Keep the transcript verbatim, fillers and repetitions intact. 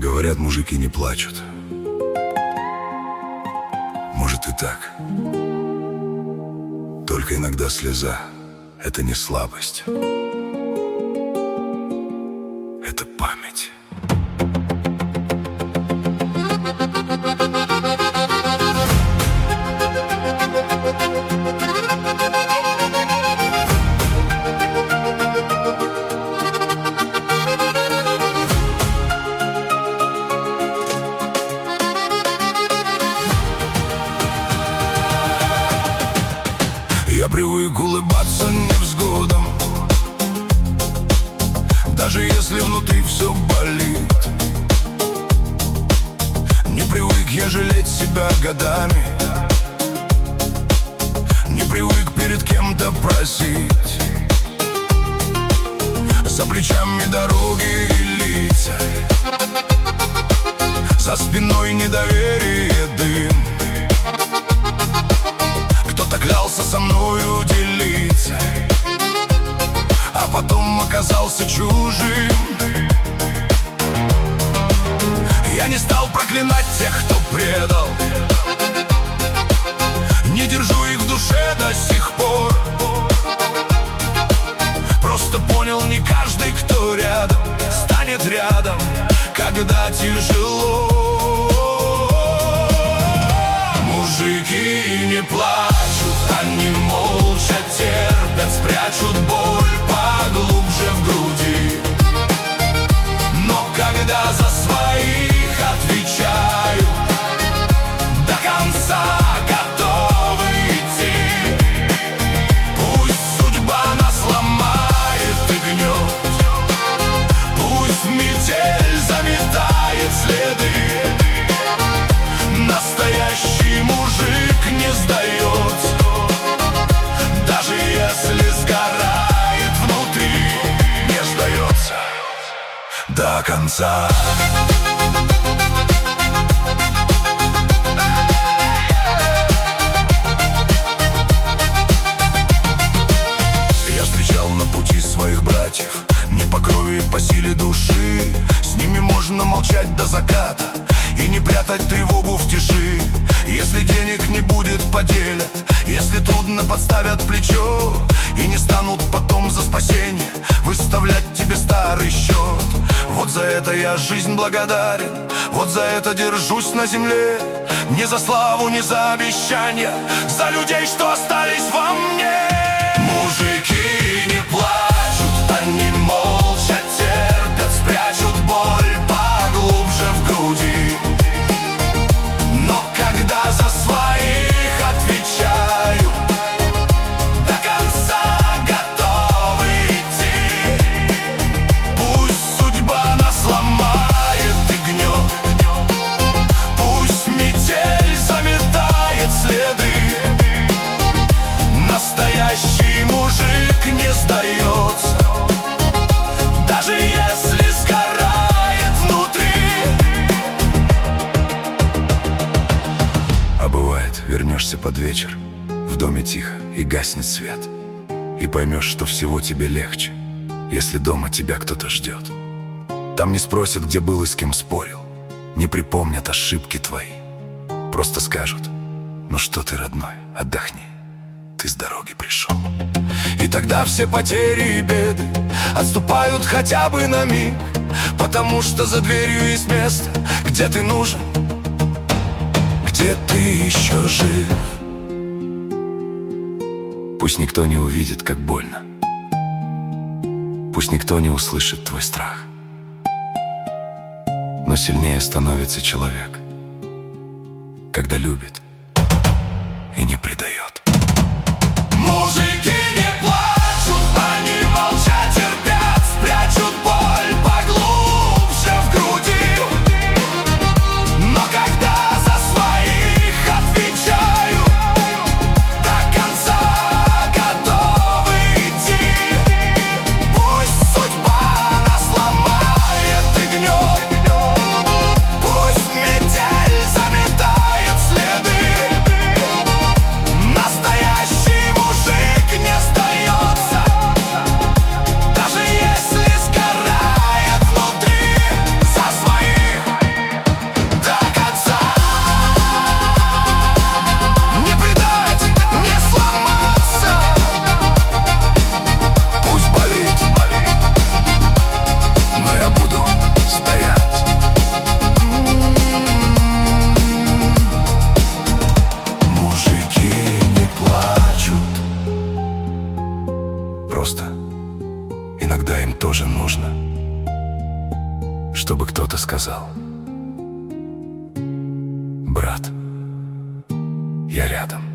Говорят, мужики не плачут. Может и так. Только иногда слеза — это не слабость. Это память. Я привык улыбаться невзгодам, даже если внутри все болит. Не привык я жалеть себя годами, не привык перед кем-то просить. За плечами дороги и лица, за спиной недоверие, дым. Кто-то клялся со мною делиться, а потом оказался чужим. Я не стал проклинать тех, кто предал, не держу их в душе до сих пор. Просто понял, не каждый, кто рядом, станет рядом, когда тяжело. Мужики не плачут, они молча терпят, спрячут боль поглубже в груди. Но когда за своих отвечают, до конца готовы идти. Пусть судьба нас ломает и гнет, пусть метель заметает следы. Настоящий мужик не сдается, даже если сгорает внутри, не сдается до конца. Я встречал на пути своих братьев, не по крови, по силе души. С ними можно молчать до заката и не прятать тревогу в тиши. Если денег не будет, поделят, если трудно, подставят плечо. И не станут потом за спасение выставлять тебе старый счет. Вот за это я жизнь благодарен, вот за это держусь на земле. Не за славу, не за обещания, за людей, что остались во мне. Мужики не плачут, они молча терпят, спрячут боль поглубже в груди. Но когда за своих отвечаю, до конца готовы идти. Пусть судьба нас ломает и гнет, пусть метель заметает следы. Настоящий мужик не сдается, даже если сгорает внутри. А бывает, вернешься под вечер, в доме тихо и гаснет свет, и поймешь, что всего тебе легче, если дома тебя кто-то ждет. Там не спросят, где был и с кем спорил, не припомнят ошибки твои, просто скажут: ну что ты, родной, отдохни, ты с дороги пришел. И тогда все потери и беды отступают хотя бы на миг, потому что за дверью есть место, где ты нужен, где ты еще жив. Пусть никто не увидит, как больно, пусть никто не услышит твой страх, но сильнее становится человек, когда любит и не предает. Мужики не плачут, они молча терпят, спрячут боль поглубже в груди. Но когда за своих отвечаю, до конца готовы идти. Пусть судьба нас ломает и гнет, пусть метель заметает следы. Нас тоже нужно, чтобы кто-то сказал: брат, я рядом.